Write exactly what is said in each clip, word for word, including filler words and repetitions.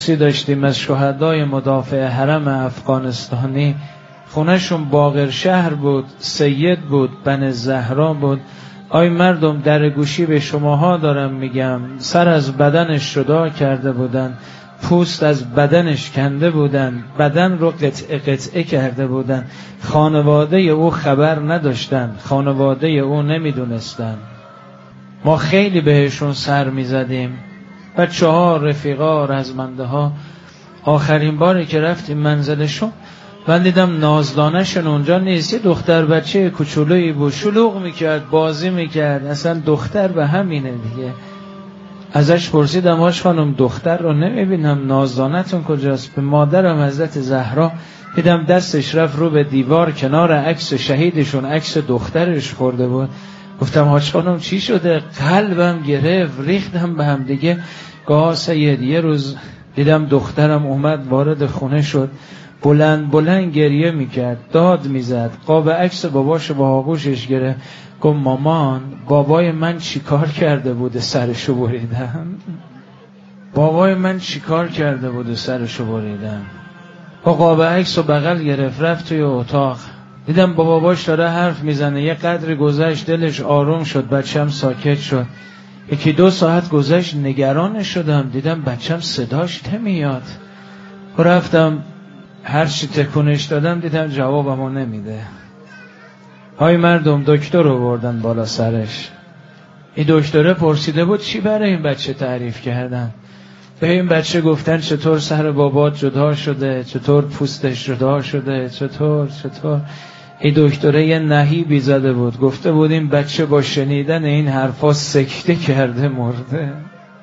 داشتیم از شهدای مدافع حرم افغانستانی، خونهشون باقر شهر بود، سید بود، بن زهرا بود. آی مردم، در گوشی به شماها دارم میگم، سر از بدنش جدا کرده بودن، پوست از بدنش کنده بودن، بدن رو قطعه قطعه کرده بودن. خانواده او خبر نداشتن، خانواده او نمیدونستن. ما خیلی بهشون سر میزدیم، بچه ها، رفیقا، رزمنده ها. آخرین باری که رفتیم منزلشون، من دیدم نازدانشون اونجا نیست. یه دختر بچه کوچولویی بود، شلوغ میکرد، بازی میکرد. اصلا دختر به همینه دیگه. ازش پرسیدم هاش خانم دختر رو نمیبینم، نازدانتون کجاست؟ به مادرم حضرت زهرا دیدم دستش رفت رو به دیوار، کنار عکس شهیدشون عکس دخترش خورده بود. گفتم حاج خانم چی شده؟ قلبم گرفت، ریختم به هم دیگه. گاه سید یه روز دیدم دخترم اومد وارد خونه شد، بلند بلند گریه میکرد، داد میزد، قاب عکس باباش با آغوشش گرفت. گفت مامان، بابای من چیکار کرده بوده سرشو بریدم؟ بابای من چیکار کرده بوده سرشو بریدم؟ با قاب عکس و بغل گرفت رفت توی اتاق. دیدم با باباش داره حرف میزنه. یه قدر گذشت، دلش آروم شد، بچم ساکت شد. یکی دو ساعت گذشت، نگران شدم، دیدم بچم صداش نمیاد. رفتم هر چی تکونش دادم، دیدم جوابمو نمیده. های مردم، دکتر رو بردن بالا سرش. این دکتره پرسیده بود چی برای این بچه تعریف کردن. به این بچه گفتن چطور سر بابات جدا شده، چطور پوستش جدا شده، چطور چطور. این دکتره یه نهیبی زده بود، گفته بود این بچه با شنیدن این حرفا سکته کرده مرده.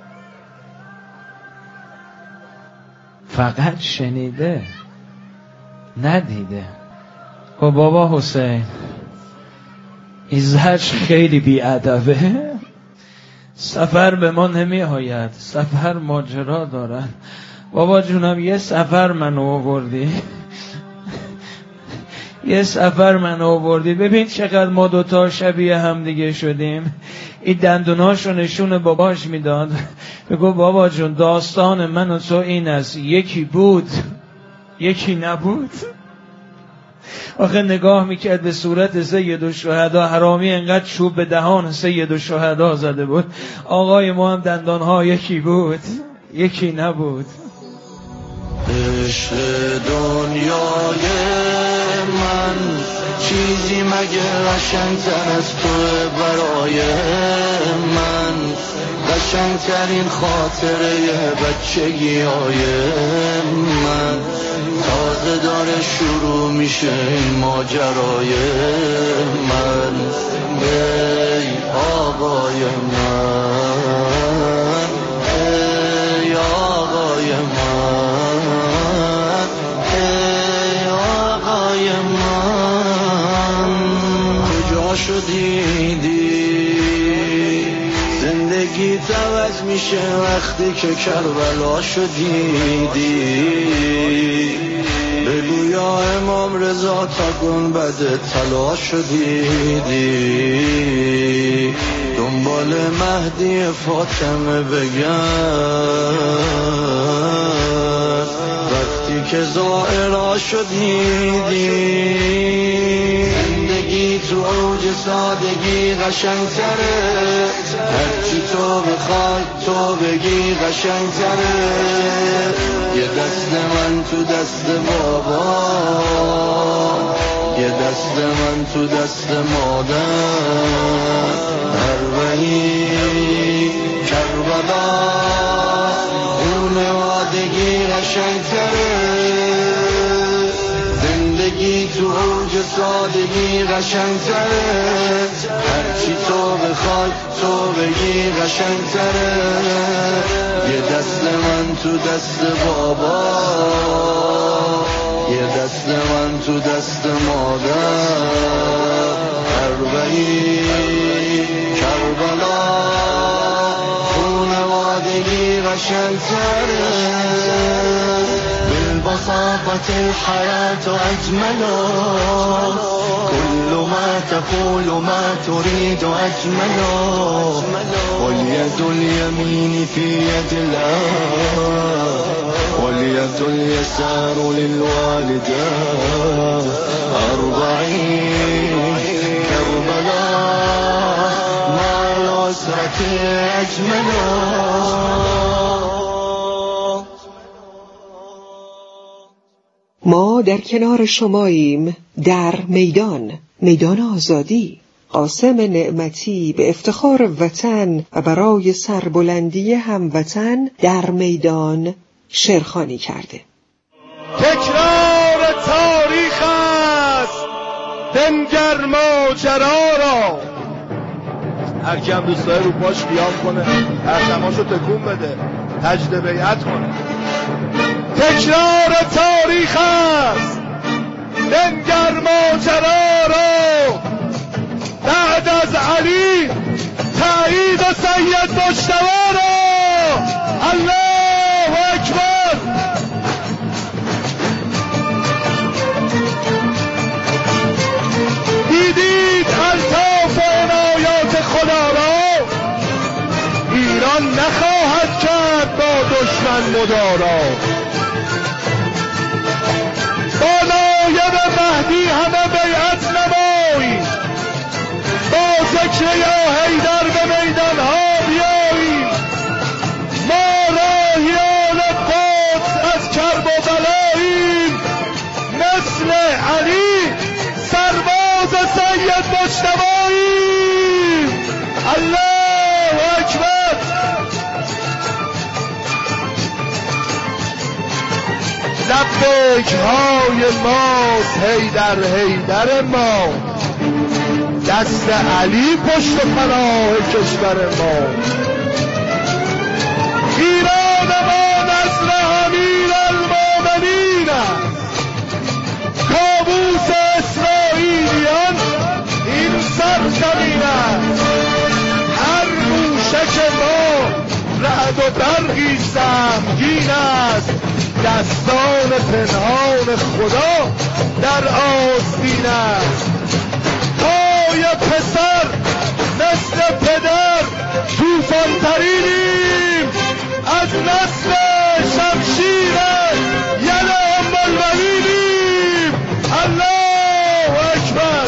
فقط شنیده، ندیده. و بابا حسین، این زجر خیلی بی‌ادبه. سفر به ما نمی آید، سفر ماجرا دارد. بابا جونم، یه سفر منو آوردی، یه سفر منو آوردی. ببین چقدر ما دوتا شبیه هم دیگه شدیم. این دندوناشو نشون باباش میداد، بگو بابا جون داستان من و تو این است، یکی بود یکی نبود. آخه نگاه میکرد به صورت سید الشهدا، حرامی انقدر چوب به دهان سید الشهدا زده بود. آقای ما هم دندانها یکی بود یکی نبود. عشق دنیای من چیزی مگه قشنگ‌تر از تو برای من، قشنگ‌ترین خاطره بچگی‌های من. تازه داره شروع میشه این ماجرای من. ای آقای من، ای آقای من، ای آقای من. کجاشو دیدی زندگی عوض میشه وقتی که کربلاشو دیدی؟ بگو یا امام رضا تا گنبد طلاشو دیدی؟ دنبال مهدی فاطمه بگرد وقتی که زائراشو دیدی؟ زندگی تو اوج سادگی قشنگ‌تره، هرچی تو بخوای تو بگی قشنگ‌تره. یه دست من تو دست بابا، یه دست من تو دست مادر. اربعین کربلا خونوادگی قشنگ‌تره. زندگی تو اوج سادگی قشنگ‌تره، هرچی تو بخوای تو بگی قشنگ‌تره. یه دست من تو دست بابا، یه دست من تو دست مادر. اربعین کربلا خونوادگی قشنگ‌تره. بالبسام طابت الحياة أجمل كل ما تقول ما تريد أجمل واليد اليمين في يد الآب واليد اليسار للوالدات أربعين كربلاء مع الأسرة أجمل. ما در کنار شماییم در میدان میدان آزادی. قاسم نعمتی به افتخار وطن و برای سربلندی هموطن در میدان شعرخوانی کرده. تکرار تاریخ است بنگر ماجرا را. هر کی هم دوست داره رو پاش قیام کنه، ترجمه‌اشو تکون بده، تجدید بیعت کنه. تکرار تاریخ است بنگر ماجرا را. بعد از علی تایید و سید مجتبی را. الله اکبر. دیدید الطاف و عنایات خدا را. ایران نخواهد کرد با دشمن مدارا. با نایب مهدی همه بیعت نماییم. با ذکر یا حیدر به میدان ها بیاییم. ما راهیان قدس از کرب و بلاییم. مثل علی سرباز سید مجتبییم. الله اکبر. لبیک های ماست حیدر حیدر ما. دست علی پشت و پناه کشور ما. ایران ما نسل امیر المومنین است. کابوس اسرائیلیان این سرزمین است. هر موشک ما رعد و برقی سهمگین است. دستان پنهان خدا در آستین است. پای پسر مثل پدر توفان ترینیم. از نسل شمشیر یل ام الولینیم. الله اکبر.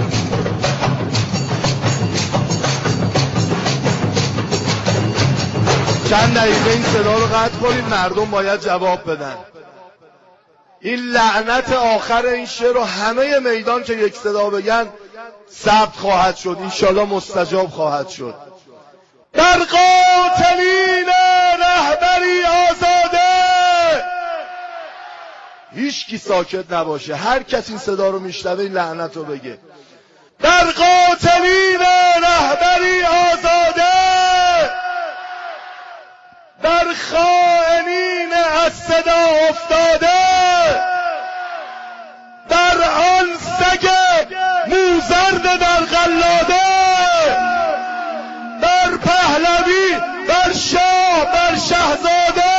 چند دقیقه این صدا رو قطع کنید، مردم باید جواب بدن. این لعنت آخر این شعر رو همه میدان که یک صدا بگن ثبت خواهد شد، انشالله مستجاب خواهد شد. در قاتلین رهبری آزاده. هیچ کی ساکت نباشه، هر کس این صدا رو میشنوه این لعنت رو بگه. در قاتلین رهبری آزاده. در خائنین از صدا افتاده. در آن سگ موزرد در قلاده. بر پهلوی، بر شاه، بر شهزاده.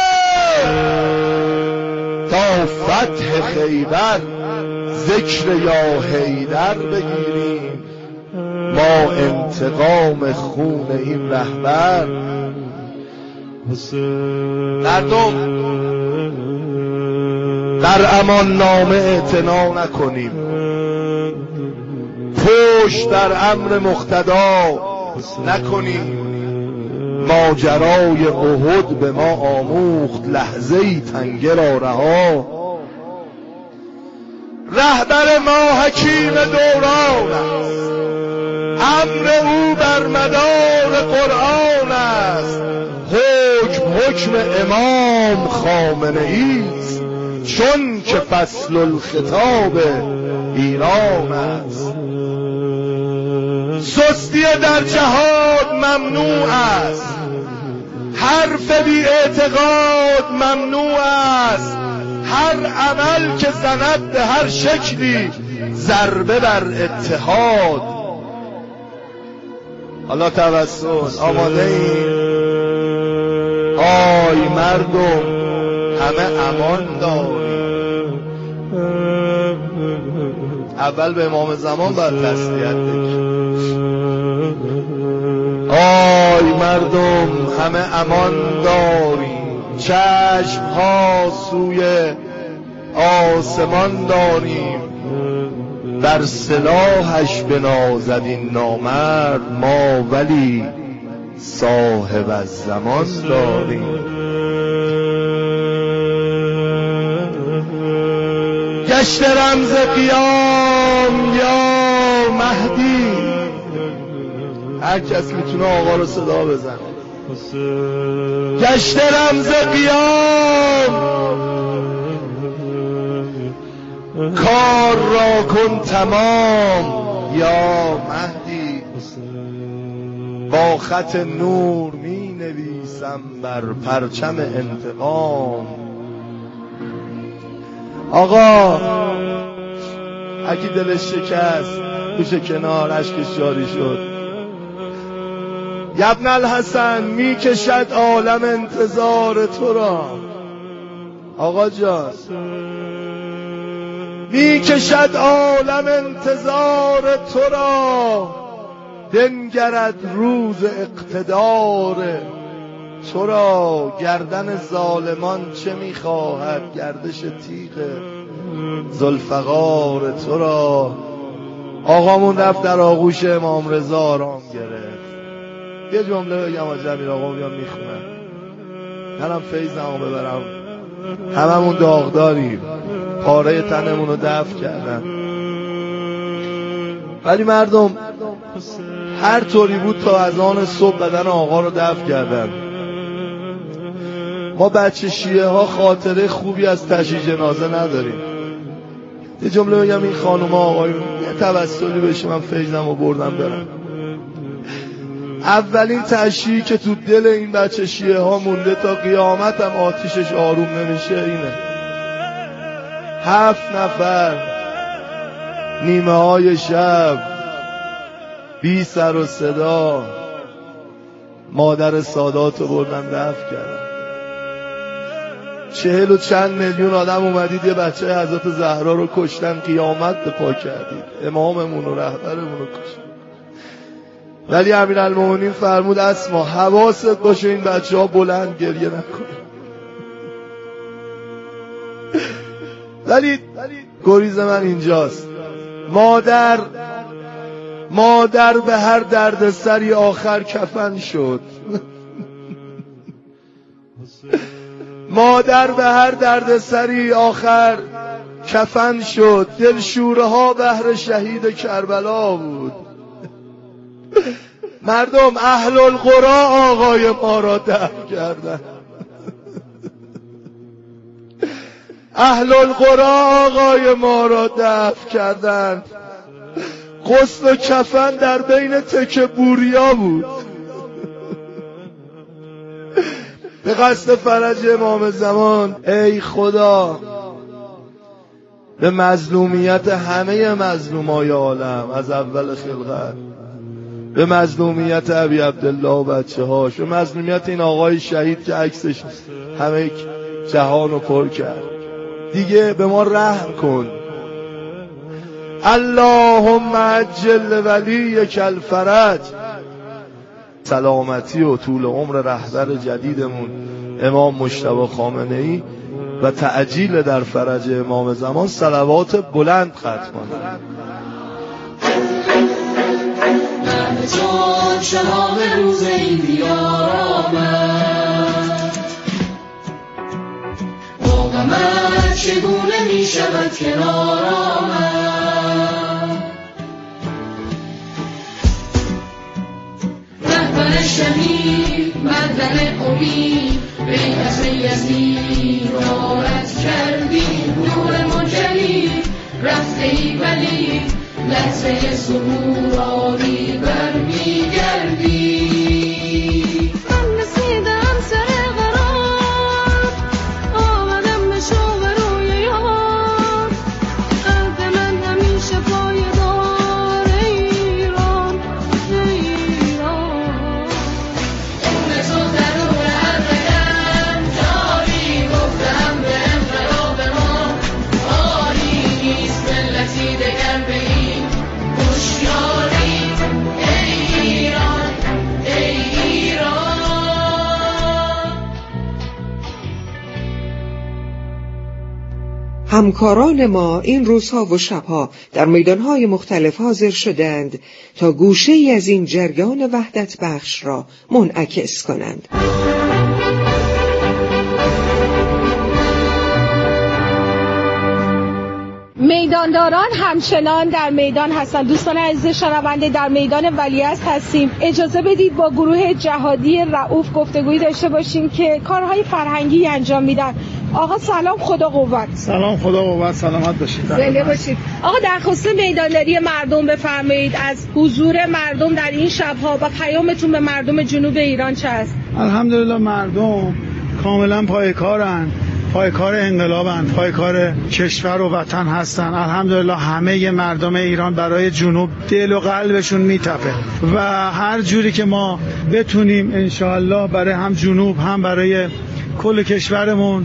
تا فتح خیبر ذکر یا حیدر بگیریم. ما انتقام خون این رهبر. مردم در امان نامه اعتنا نکنیم. پشت در امر مقتدا نکنیم. ماجرای احد به ما آموخت لحظه‌ای تنگه را رها. رهبر ما حکیم دوران است. امر او بر مدار قرآن است. حکم حکم امام خامنه ای است. چون که فصل الخطاب ایران است. سستی در جهاد ممنوع است. حرف بی اعتقاد ممنوع است. هر عمل که زند به هر شکلی ضربه بر اتحاد. حالا توسل آماده ایم؟ آی مردم همه امان داریم. اول به امام زمان باید تسلیت بگی. آی مردم همه امان داریم، چشم ها سوی آسمان داریم، در سلاحش بنازد این نامرد، ما ولی صاحب از زمان داریم. گشت رمز قیام یا مهدی، هر کس میتونه آقا رو صدا بزنه. گشت رمز قیام، کار را کن تمام یا مهدی، با خط نور می نویسم بر پرچم انتقام. آقا اگه دلش شکست میشه کنار، اشکش جاری شد. ابن الحسن می کشد عالم انتظار تو را. آقا جان می کشد عالم انتظار تو را، بنگرد روز اقتدار تو را. گردن ظالمان چه میخواهد، گردش تیغ ذوالفقار تو را. آقامون رفت در آغوش امام رضا آرام گرفت. یه جمله بگم آقا جمیل، آقا میام میخونم، منم فیضمو ببرم. هممون داغداریم، پاره تنمون رو دفع کردن، ولی مردم هر طوری بود تا از آن صبح بدن آقا رو دفع کردن. ما بچه شیعه ها خاطره خوبی از تشییع جنازه نداریم. یه جمله بگم این خانوم ها آقایون یه توسلی بشه، من فیضمو بردم برم. اولین تشییعی که تو دل این بچه شیعه ها مونده تا قیامت هم آتیشش آروم نمیشه اینه. هفت نفر نیمه های شب بی سر و صدا مادر سادات رو بردن دفن کردن. چهل و چند میلیون آدم اومدید یه بچه حضرت زهرا رو کشتن، قیامت به پا کردید، اماممون و رهبرمون رو کشتن. ولی امیرالمومنین فرمود اسما حواست باشه این بچه ها بلند گریه نکنه. ولی گریز من اینجاست. مادر مادر به هر درد سری آخر کفن شد. مادر به هر درد سری آخر کفن شد. دلشوره ها بهر شهید کربلا بود. مردم اهل القرا آقای ما را دفن کردن. اهل القرا آقای ما را دفن کردن. غسل و کفن در بین تکه بوریا بود. به قصد فرج امام زمان ای خدا به مظلومیت همه مظلومای عالم از اول خلقت، به مظلومیت ابی عبدالله و بچه هاش، به مظلومیت این آقای شهید که عکسش همه جهان رو پر کرد، دیگه به ما رحم کن. اللهم عجل ولیک الفرج. سلامتی و طول عمر رهبر جدیدمون امام مجتبی خامنه‌ای و تعجیل در فرج امام زمان صلوات بلند ختم کنند. چون شهاب روز این دیار آمد، با غمت چگونه می شود کنار آمد. رهبر شهید مردن امید به کسب یزید دارد کردی. نور منجلی رفته ای ولی لحظه ظهور آری برمیگردی. من رسیدم سر قرار، آمدم به شوق روی یار. قلب من همیشه پایدار ایران ایران. خون تو درون هر بدن جاری، گفتم به انقلاب ما آری نیست ملتی دگر به همکاران ما این روزها و شبها در میدانهای مختلف حاضر شدند تا گوشه ای از این جریان وحدت بخش را منعکس کنند. میدانداران همچنان در میدان هستند. دوستان عزیز شنونده، در میدان ولیعصر هستیم. اجازه بدید با گروه جهادی رؤوف گفتگویی داشته باشیم که کارهای فرهنگی انجام میدن. آقا سلام، خدا قوت. سلام، خدا قوت، سلامت باشید. زنده باشید. آقا درخواست میدانداری مردم بفرمایید از حضور مردم در این شب‌ها و پیامتون به مردم جنوب ایران چه است؟ الحمدلله مردم کاملا پای کارن، پای کار انقلابن، پای کار کشور و وطن هستن. الحمدلله همه مردم ایران برای جنوب دل و قلبشون میتپه و هر جوری که ما بتونیم انشاءالله برای هم جنوب هم برای کل کشورمون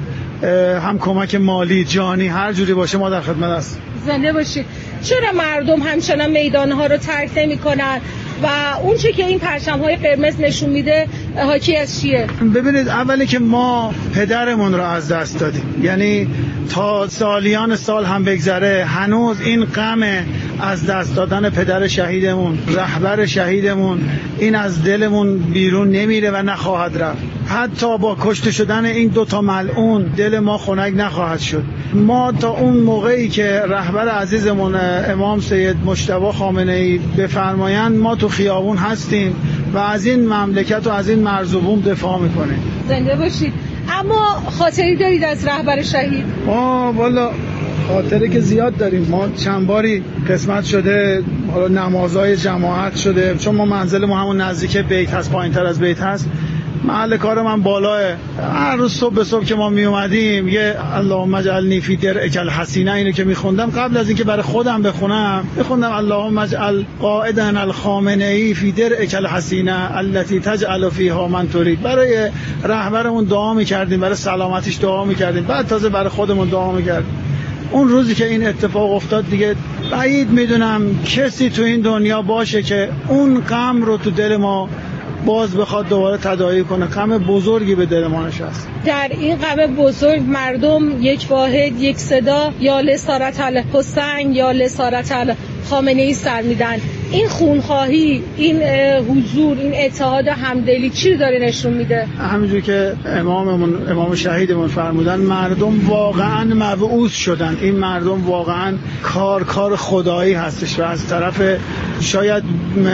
هم کمک مالی جانی هر جوری باشه ما در خدمت هستیم. زنده باشید. چرا مردم همچنان میدانها رو ترک نمی‌کنن و اون چه که این پرچم‌های قرمز نشون میده حاکی از چیه؟ ببینید، اولی که ما پدرمون رو از دست دادیم، یعنی تا سالیان سال هم بگذره هنوز این غم از دست دادن پدر شهیدمون، رهبر شهیدمون، این از دلمون بیرون نمیره و نخواهد رفت. حتی با کشته شدن این دوتا ملعون دل ما خنک نخواهد شد. ما تا اون موقعی که رهبر عزیزمون امام سید مجتبی خامنه‌ای بفرمایند ما تو خیابون هستیم و از این مملکت و از این مرز و بوم دفاع میکنیم. زنده باشید. اما خاطری دارید از رهبر شهید؟ ما والا خاطره که زیاد داریم. ما چند باری قسمت شده نمازهای جماعت شده، چون ما منزل ما همون نزدیک بیت هست، پایین‌تر از بیت هست. محل کار من بالاه. هر روز صبح به صبح که ما می اومدیم یه اللهم اجعلنی فی درعک الحسینه اینو که میخوندم، قبل از اینکه برای خودم بخونم میخوندم اللهم اجعل قائدنا الخامنه‌ای فی درعک الحسینه التي تجعل فیها من ترید. برای رهبرمون دعا میکردیم، برای سلامتیش دعا میکردیم، بعد تازه برای خودمون دعا میکردیم. اون روزی که این اتفاق افتاد دیگه بعید میدونم کسی تو این دنیا باشه که اون غم رو تو دل ما باز بخواد دوباره تداعی کنه. غم بزرگی به دل ما نشست. در این غم بزرگ مردم یک واحد، یک صدا، یا لسارت الحسین یا لسارت الخامنه‌ای سر میدن. این خونخواهی، این حضور، این اتحاد و همدلی چی داره نشون میده؟ همینجور که اماممون امام شهیدمون فرمودن مردم واقعا مبعوث شدن. این مردم واقعا کار کار خدایی هستش و از طرف شاید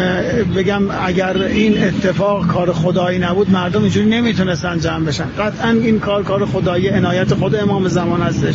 بگم اگر این اتفاق کار خدایی نبود مردم اینجوری نمیتونستن جمع بشن. قطعا این کار کار خدایی، عنایت خود امام زمان هستش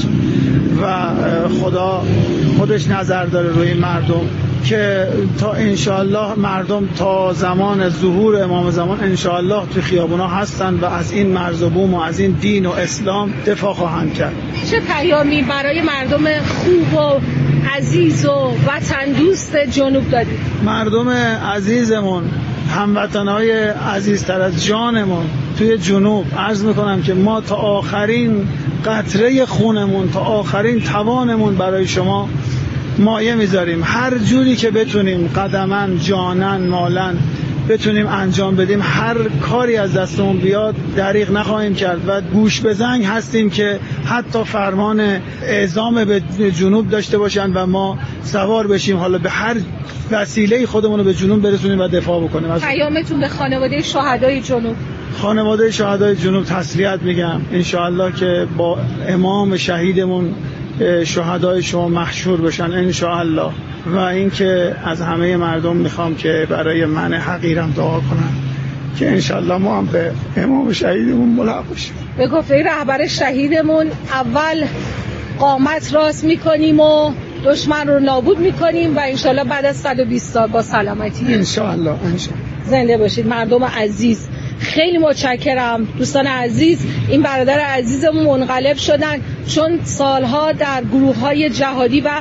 و خدا خودش نظر داره روی مردم که تا انشاءالله مردم تا زمان ظهور امام زمان انشاءالله تو خیابونا هستن و از این مرز و بوم و از این دین و اسلام دفاع خواهند کرد. چه پیامی برای مردم خوب و عزیز و وطن دوست جنوب دادید؟ مردم عزیزمون، هموطنهای عزیزتر از جانمون توی جنوب، عرض میکنم که ما تا آخرین قطره خونمون، تا آخرین توانمون برای شما مایه میذاریم. هر جوری که بتونیم قدمن، جانن، مالن بتونیم انجام بدیم، هر کاری از دستمون بیاد دریغ نخواهیم کرد و گوش به زنگ هستیم که حتی فرمان اعزام به جنوب داشته باشن و ما سوار بشیم، حالا به هر وسیله خودمون رو به جنوب برسونیم و دفاع بکنیم. پیامتون به خانواده شهدای جنوب؟ خانواده شهدای جنوب تسلیت میگم. انشاءالله که با امام شهیدمون شهدای شما محشور بشن انشاءالله. و اینکه از همه مردم میخوام که برای من حقیرم دعا کنن که انشاءالله ما هم به امام شهیدمون ملحق بشیم. به گفته رهبر شهیدمون اول قامت راست میکنیم و دشمن رو نابود میکنیم و انشاءالله بعد از صد و بیست سال با سلامتی انشاءالله. انشاءالله. زنده باشید مردم عزیز. خیلی متشکرم دوستان عزیز. این برادر عزیزمون منقلب شدن چون سالها در گروه‌های جهادی و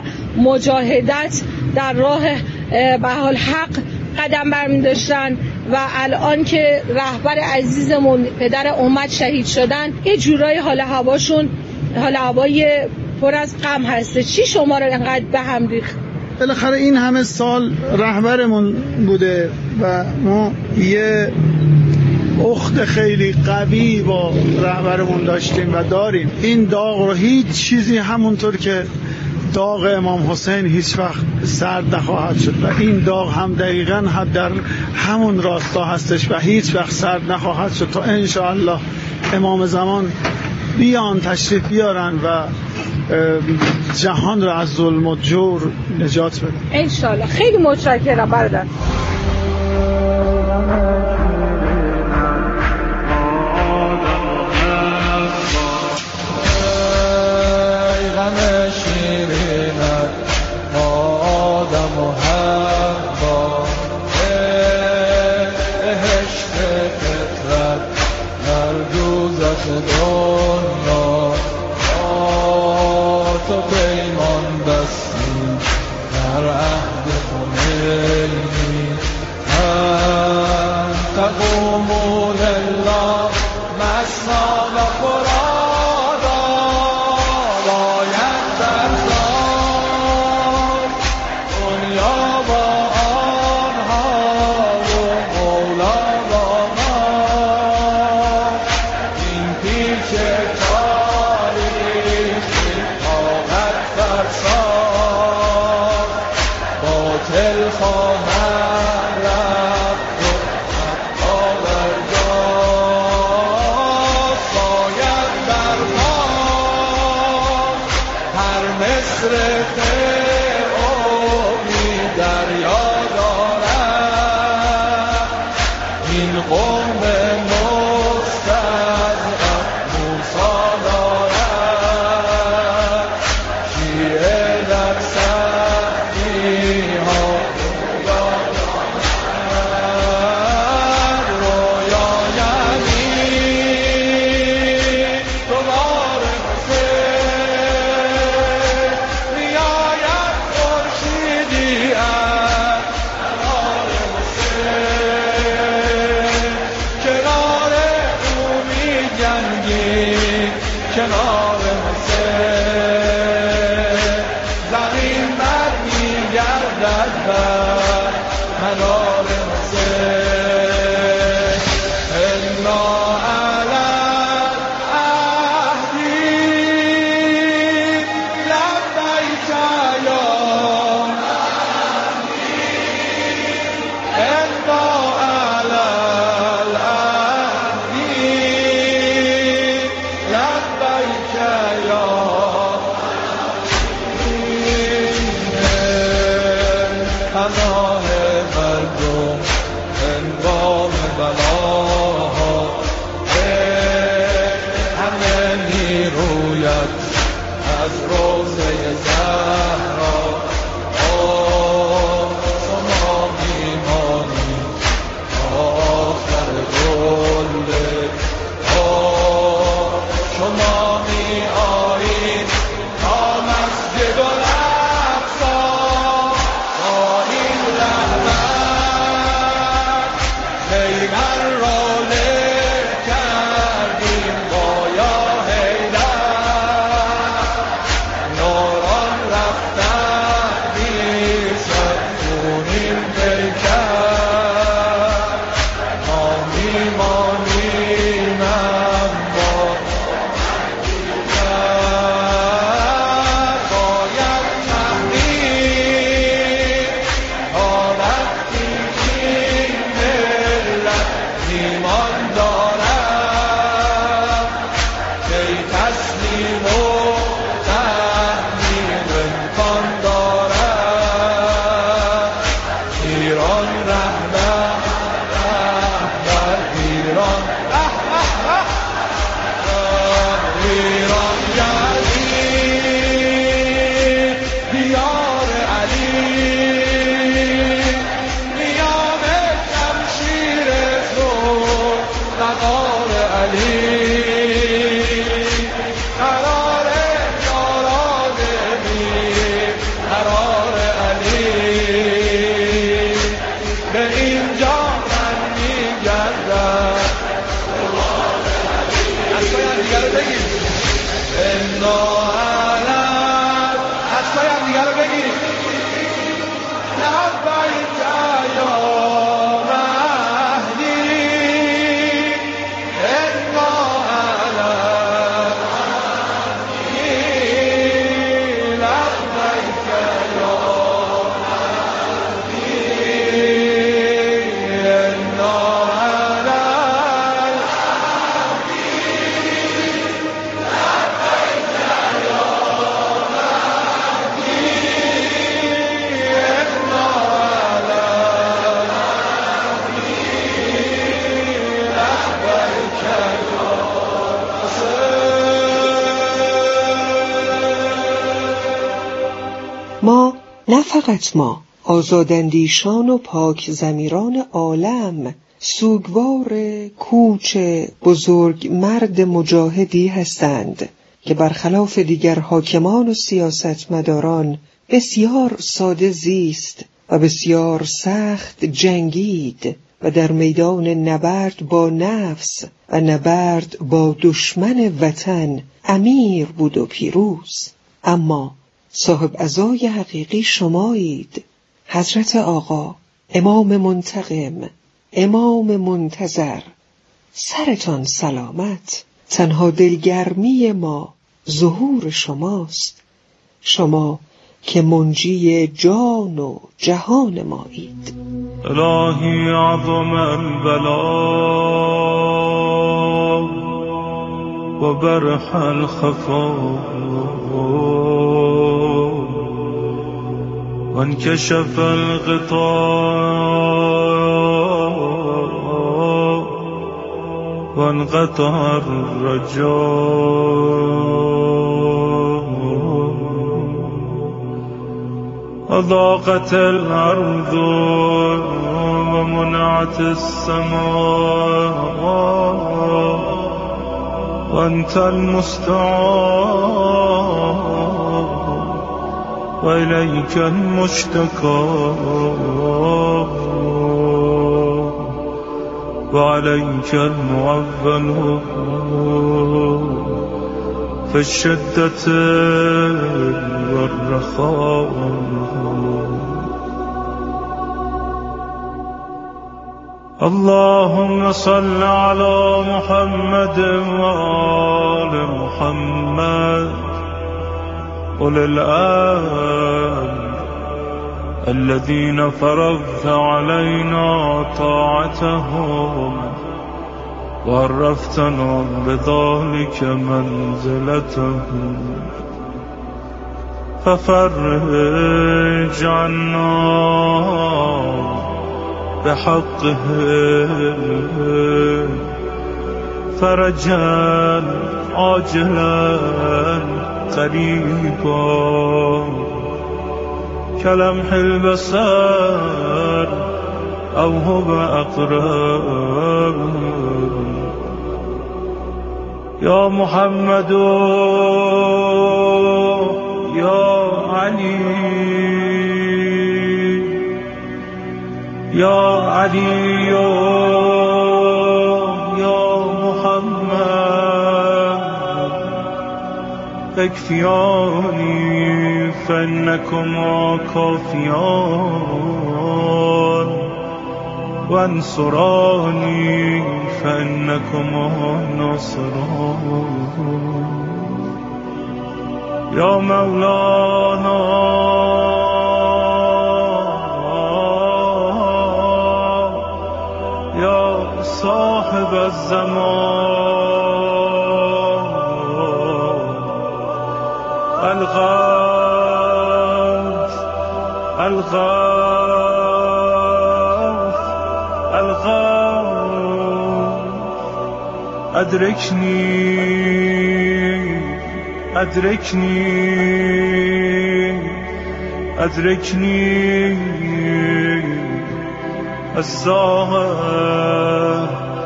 مجاهدت در راه به حال حق قدم برمی‌داشتن و الان که رهبر عزیزمون پدر امت شهید شدن یه جورای حال هواشون حال هوای پر از غم هسته. چی شما رو انقدر به هم ریخت؟ بالاخره این همه سال رهبرمون بوده و ما یه اخت خیلی قوی با رهبرمون داشتیم و داریم. این داغ رو هیچ چیزی همونطور که داغ امام حسین هیچ وقت سرد نخواهد شد و این داغ هم دقیقاً در همون راستا هستش و هیچ وقت سرد نخواهد شد تا انشاءالله امام زمان بیان تشریف بیارن و جهان رو از ظلم و جور نجات بدن انشاءالله. خیلی متشکرم برادر. رفتن نه فقط ما، آزاداندیشان و پاک ضمیران عالم سوگوار کوچ بزرگ مرد مجاهدی هستند که برخلاف دیگر حاکمان و سیاستمداران بسیار ساده زیست و بسیار سخت جنگید و در میدان نبرد با نفس و نبرد با دشمن وطن امیر بود و پیروز. اما صاحب عزای حقیقی شمایید، حضرت آقا، امام منتقم، امام منتظر. سرتان سلامت. تنها دلگرمی ما ظهور شماست، شما که منجی جان و جهان مایید. الهی عظم البلا و برح الخفا و انکشف الغطاء و انقطع الرجاء و ضاقت الارض و منعت السماء و انت المستعان و الیک المشتکا و علیک المعول فی الشدة والرخاء. اللهم صل على محمد وآل محمد أولي الأمر الذين فرضت علينا طاعتهم وعرفتنا بذلك منزلتهم ففرج عنا بحقهم فرجا عاجلا قريبا كلمح البصر أو هو أقرب. يا محمد يا علي يا علي يا محمد اكفياني فإنكما كافيان وانصراني فإنكما ناصران. يا مولانا يا صاحب الزمان الغوث الغوث الغوث أدركني أدركني أدركني الساعة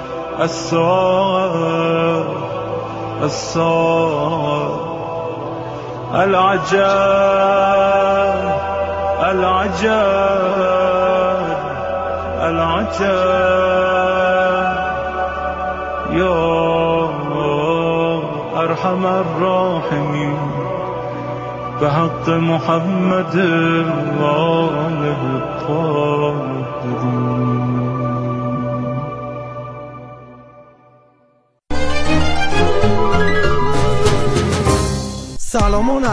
الساعة الساعة العجاب العجاب العجاب. يا أرحم الراحمين بحق محمد وآله الطاهرين. سلام